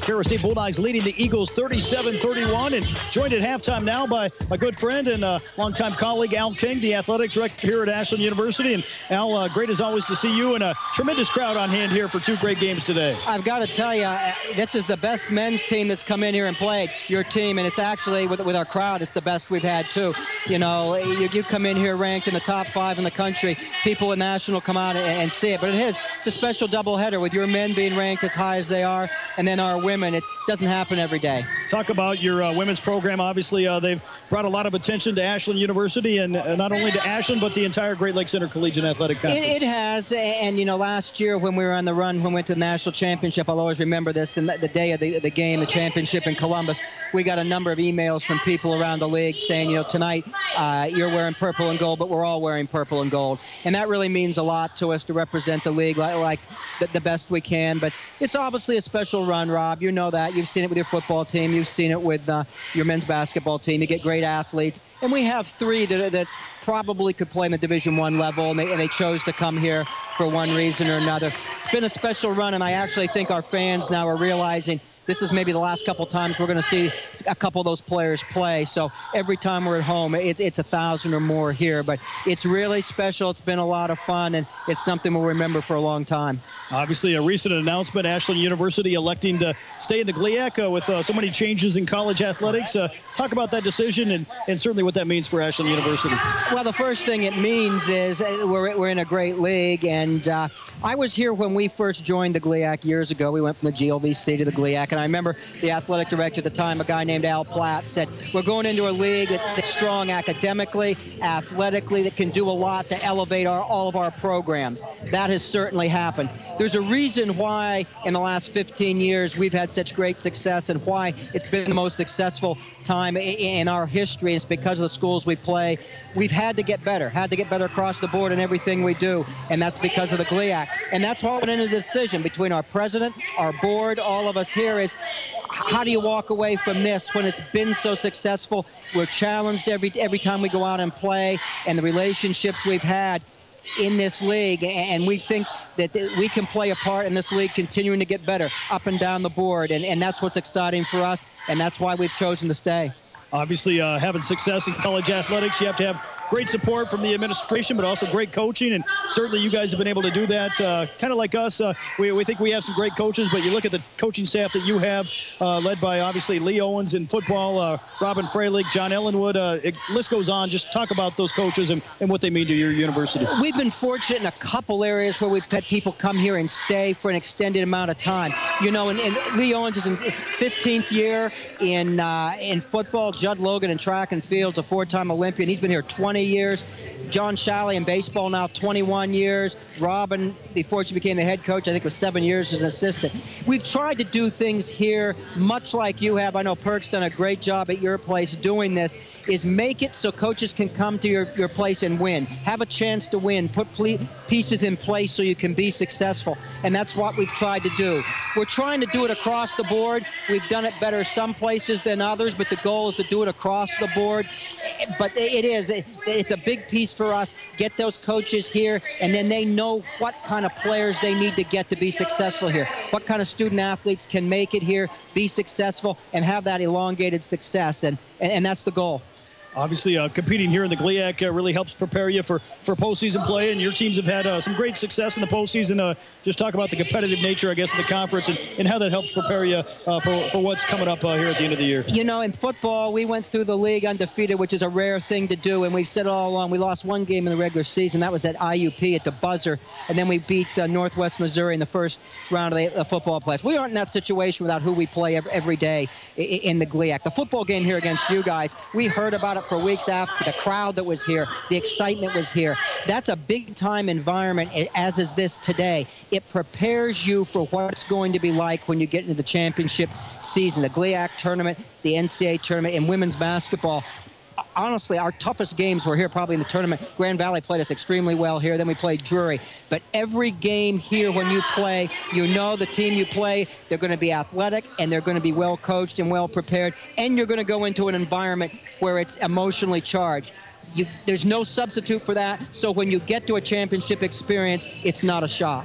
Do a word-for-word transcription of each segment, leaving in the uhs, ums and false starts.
Carroll State Bulldogs leading the Eagles thirty-seven thirty-one, and joined at halftime now by my good friend and uh, longtime colleague Al King, the athletic director here at Ashland University. And Al, uh, great as always to see you, and a tremendous crowd on hand here for two great games today. I've got to tell you, this is the best men's team that's come in here and played, your team, and it's actually, with, with our crowd, it's the best we've had too. You know, you, you come in here ranked in the top five in the country, people in national come out and, and see it, but it is, it's a special doubleheader with your men being ranked as high as they are, and then our women. It doesn't happen every day. Talk about your uh, women's program. Obviously, uh, they've brought a lot of attention to Ashland University, and uh, not only to Ashland, but the entire Great Lakes Intercollegiate Athletic Conference. It, it has, and, you know, last year when we were on the run, when we went to the national championship, I'll always remember this, the, the day of the, the game, the championship in Columbus, we got a number of emails from people around the league saying, you know, tonight uh, you're wearing purple and gold, but we're all wearing purple and gold. And that really means a lot to us to represent the league like, like the, the best we can. But it's obviously a special run, Rob. You know that. You've seen it with your football team. You've seen it with uh, your men's basketball team. You get great athletes. And we have three that, that probably could play in the Division One level, and they, and they chose to come here for one reason or another. It's been a special run, and I actually think our fans now are realizing this is maybe the last couple times we're going to see a couple of those players play. So every time we're at home, it's, it's a thousand or more here. But it's really special. It's been a lot of fun, and it's something we'll remember for a long time. Obviously, a recent announcement, Ashland University electing to stay in the G L I A C uh, with uh, so many changes in college athletics. Uh, talk about that decision and, and certainly what that means for Ashland University. Well, the first thing it means is we're, we're in a great league, and uh, I was here when we first joined the G L I A C years ago. We went from the G L V C to the G L I A C. And I remember the athletic director at the time, a guy named Al Platt, said, we're going into a league that's strong academically, athletically, that can do a lot to elevate our, all of our programs. That has certainly happened. There's a reason why in the last fifteen years we've had such great success, and why it's been the most successful time in our history. It's because of the schools we play. We've had to get better, had to get better across the board in everything we do, and that's because of the G L I A C. And that's what went into the decision between our president, our board, all of us here is, how do you walk away from this when it's been so successful? We're challenged every every time we go out and play, and the relationships we've had in this league, and we think that we can play a part in this league continuing to get better up and down the board, and, and that's what's exciting for us, and that's why we've chosen to stay. Obviously, uh, having success in college athletics, you have to have great support from the administration, but also great coaching, and certainly you guys have been able to do that. Uh, kind of like us, uh, we, we think we have some great coaches, but you look at the coaching staff that you have, uh, led by obviously Lee Owens in football, uh, Robin Freilich, John Ellenwood, uh, it, list goes on. Just talk about those coaches and, and what they mean to your university. We've been fortunate in a couple areas where we've had people come here and stay for an extended amount of time. You know, and, and Lee Owens is in his fifteenth year in, uh, in football. Judd Logan in track and field's a four-time Olympian. He's been here twenty years. John Shalley in baseball now twenty-one years. Robin, before she became the head coach, I think was seven years as an assistant. We've tried to do things here much like you have. I know Perk's done a great job at your place doing this, is make it so coaches can come to your, your place and win. Have a chance to win. Put pieces in place so you can be successful. And that's what we've tried to do. We're trying to do it across the board. We've done it better some places than others, but the goal is to do it across the board. But it is, it's a big piece for us. Get those coaches here, and then they know what kind of players they need to get to be successful here. What kind of student athletes can make it here, be successful, and have that elongated success, and, and that's the goal. Obviously, uh, competing here in the G L I A C uh, really helps prepare you for, for postseason play, and your teams have had uh, some great success in the postseason. Uh, just talk about the competitive nature, I guess, of the conference, and, and how that helps prepare you uh, for, for what's coming up uh, here at the end of the year. You know, in football, we went through the league undefeated, which is a rare thing to do, and we've said all along, we lost one game in the regular season. That was at I U P at the buzzer, and then we beat uh, Northwest Missouri in the first round of the, the football playoffs. We aren't in that situation without who we play every, every day in, in the G L I A C. The football game here against you guys, we heard about it for weeks after. The crowd that was here, the excitement was here. That's a big-time environment, as is this today. It prepares you for what it's going to be like when you get into the championship season, the G L I A C tournament, the N C double A tournament, and women's basketball. Honestly, our toughest games were here probably in the tournament. Grand Valley played us extremely well here. Then we played Drury. But every game here when you play, you know the team you play, they're going to be athletic, and they're going to be well coached and well prepared, and you're going to go into an environment where it's emotionally charged. You, there's no substitute for that, so when you get to a championship experience, it's not a shock.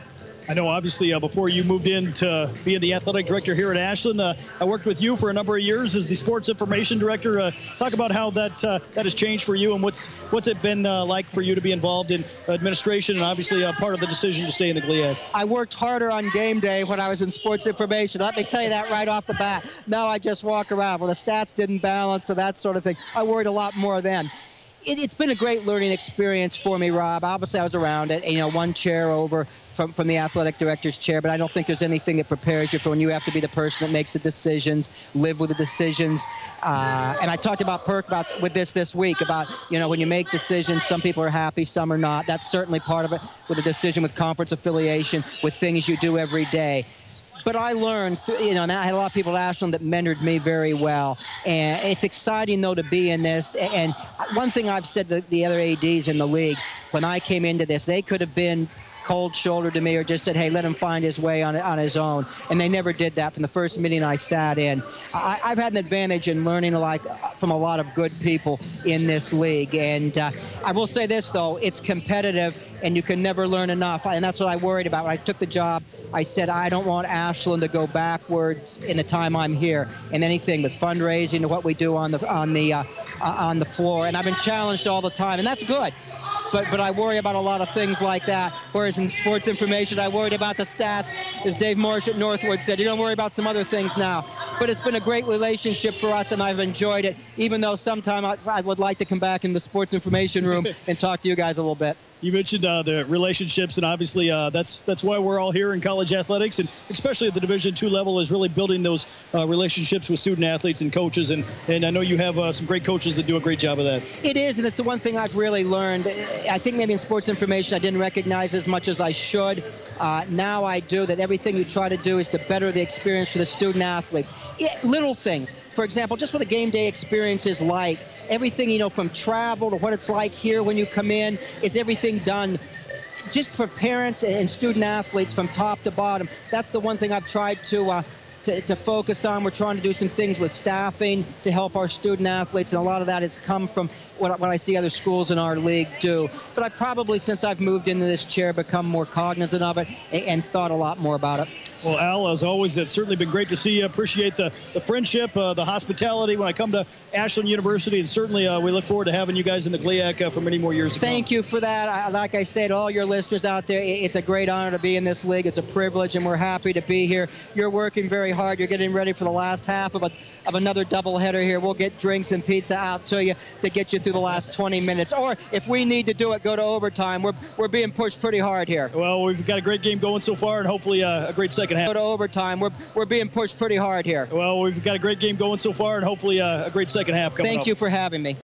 I know, obviously, uh, before you moved into being the athletic director here at Ashland, uh, I worked with you for a number of years as the sports information director. Uh, talk about how that uh, that has changed for you, and what's what's it been uh, like for you to be involved in administration and obviously uh, part of the decision to stay in the G L I A C. I worked harder on game day when I was in sports information. Let me tell you that right off the bat. Now I just walk around. Well, the stats didn't balance, so that sort of thing. I worried a lot more then. It, it's been a great learning experience for me, Rob. Obviously, I was around it, you know, one chair over from, from the athletic director's chair, but I don't think there's anything that prepares you for when you have to be the person that makes the decisions, live with the decisions. Uh, and I talked about Perk about with this this week about, you know, when you make decisions, some people are happy, some are not. That's certainly part of it with a decision with conference affiliation, with things you do every day. But I learned, you know, and I had a lot of people at Ashland that mentored me very well. And it's exciting, though, to be in this. And one thing I've said to the other A Ds in the league, when I came into this, they could have been cold-shouldered to me or just said, hey, let him find his way on, on his own. And they never did that from the first meeting I sat in. I, I've had an advantage in learning a lot from a lot of good people in this league. And uh, I will say this, though, it's competitive, and you can never learn enough. And that's what I worried about when I took the job. I said, I don't want Ashland to go backwards in the time I'm here in anything with fundraising to what we do on the on the uh, on the floor. And I've been challenged all the time, and that's good. But but I worry about a lot of things like that. Whereas in sports information, I worried about the stats. As Dave Morris at Northwood said, you don't worry about some other things now. But it's been a great relationship for us, and I've enjoyed it, even though sometimes I would like to come back in the sports information room and talk to you guys a little bit. You mentioned uh, the relationships, and obviously uh, that's that's why we're all here in college athletics, and especially at the Division two level, is really building those uh, relationships with student athletes and coaches. And, and I know you have uh, some great coaches that do a great job of that. It is, and it's the one thing I've really learned. I think maybe in sports information I didn't recognize as much as I should. Uh, now I do, that everything you try to do is to better the experience for the student athletes. It, little things. For example, just what a game day experience is like. Everything, you know, from travel to what it's like here when you come in, is everything done just for parents and student athletes from top to bottom. That's the one thing I've tried to uh, To, to focus on. We're trying to do some things with staffing to help our student athletes, and a lot of that has come from what, what I see other schools in our league do. But I've probably, since I've moved into this chair, become more cognizant of it and, and thought a lot more about it. Well, Al, as always, it's certainly been great to see you. Appreciate the, the friendship, uh, the hospitality when I come to Ashland University, and certainly uh, we look forward to having you guys in the G L I A C uh, for many more years to come. Thank you for that. I, like I said, all your listeners out there, it's a great honor to be in this league. It's a privilege, and we're happy to be here. You're working very hard. You're getting ready for the last half of a of another doubleheader here. We'll get drinks and pizza out to you to get you through the last twenty minutes. Or if we need to do it, go to overtime. We're we're being pushed pretty hard here. Well, we've got a great game going so far, and hopefully uh, a great second half. Go to overtime. We're we're being pushed pretty hard here. Well, we've got a great game going so far, and hopefully uh, a great second half coming up. Thank you for having me.